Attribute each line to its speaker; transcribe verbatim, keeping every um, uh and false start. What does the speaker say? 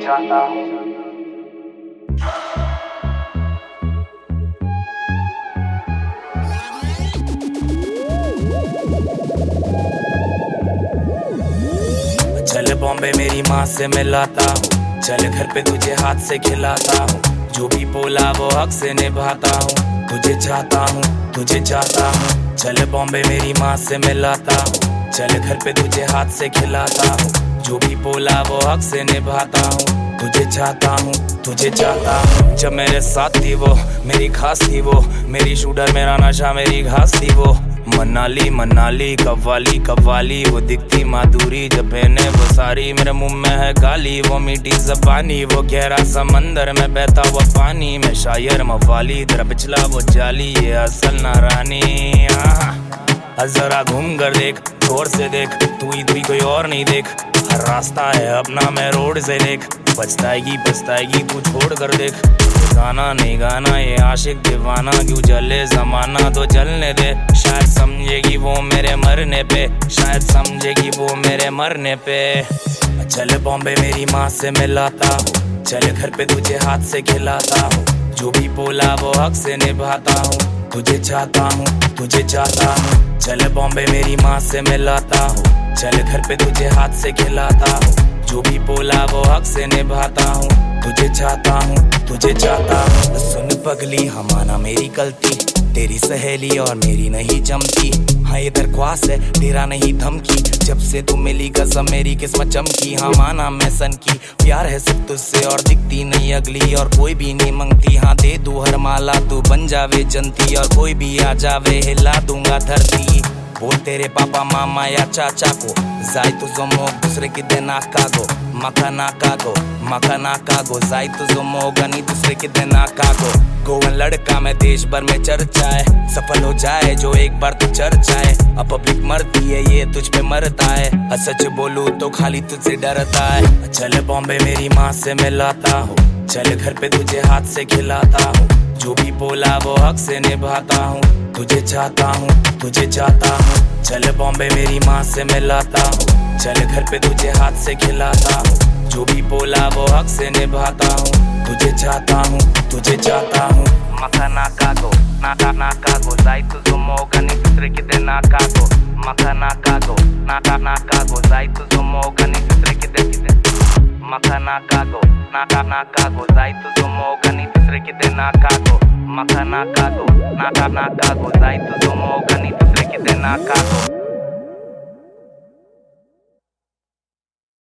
Speaker 1: चाहता हूँ। चल बॉम्बे मेरी माँ से मिलाता हूँ, चल घर पे तुझे हाथ से खिलाता हूँ, जो भी बोला वो हक से निभाता हूँ, तुझे चाहता हूँ, तुझे चाहता हूँ। चल बॉम्बे मेरी माँ से मिलाता हूँ, चल घर पे तुझे हाथ से खिलाता हूँ, जो भी बोला वो हक से निभाता हूँ, तुझे चाहता हूँ, तुझे चाहता हूँ। जब मेरे साथ थी वो मेरी खास थी, वो मेरी शूटर मेरा नशा मेरी घास थी, वो मनाली मनाली कव्वाली कव्वाली, वो दिखती माधुरी जब पहने वो सारी, मेरे मुंह में है गाली वो मीठी जबानी, वो गहरा समंदर में बहता हुआ पानी, मैं शायर मवाली तेरा पिछला वो जाली, ये असल ना रानी। जरा घूम कर देख, गौर से देख, तू ही तू ही कोई और नहीं देख, हर रास्ता है अपना मैं रोड से देख, पछताएगी पछताएगी तू छोड़ कर देख, गाना नहीं गाना ये आशिक दीवाना, क्यों जले जमाना तो जलने दे, शायद समझेगी वो मेरे मरने पे, शायद समझेगी वो मेरे मरने पे। चल बॉम्बे मेरी माँ से मिलाता हूँ, चल घर पे तुझे हाथ से खिलाता हूँ, जो भी बोला वो हक से निभाता हूँ, तुझे चाहता हूँ, तुझे चाहता हूँ। चल बॉम्बे मेरी माँ से मिलाता हूँ, चल घर पे तुझे हाथ से खिलाता हूँ, जो भी बोला वो हक से निभाता हूँ, तुझे चाहता हूँ, तुझे चाहता हूँ। सुन पगली हमारा मेरी गलती, तेरी सहेली और मेरी नहीं जमती, हाँ ये दरख्वास्त है तेरा नहीं धमकी, जब से तू मिली कसम मेरी किस्मत चमकी, हाँ माना मैं सन की, प्यार है सिर्फ तुझसे और दिखती नहीं अगली, और कोई भी नहीं मंगती, हाँ दे दू हर माला तू बन जावे जनती, और कोई भी आ जावे हिला दूंगा धरती। बोल तेरे पापा मामा या चाचा को, जाई तुझो मोग दूसरे की देना कागो, मका ना कागो मका ना कागो, जाई तुझो मोग नहीं दूसरे की देना कागो। गोवन लड़का मैं देश भर में चर्चा है, सफल हो जाए जो एक बार तू चर्चा है, अब पब्लिक मरती है ये तुझ पे मरता है, सच बोलूं तो खाली तुझसे डरता है। चल बॉम्बे मेरी माँ से मिलाता हूँ, चल घर पे तुझे हाथ से खिलाता हूँ, जो भी बोला वो हक से निभाता हूँ, तुझे चाहता हूँ, तुझे चाहता हूँ। चल बॉम्बे मेरी माँ से मिलाता हूँ, चल घर पे तुझे हाथ से खिलाता हूँ, जो भी बोला वो हक से निभाता हूँ, तुझे चाहता हूँ, तुझे चाहता हूँ। मका ना कागो ना ना ना कागो, जाई तुझो मोगा नहीं दूसरे की देना कागो, मका ना कागो ना ना ना कागो, जाई तुझो मोगा नहीं दूसरे की दे, मका ना कागो ना ना ना कागो, जाई तुझो मोगा नहीं दूसरे की देना कागो, मका ना कागो ना ना ना कागो, जाई तुझो मोगा नहीं दूसरे की देना कागो।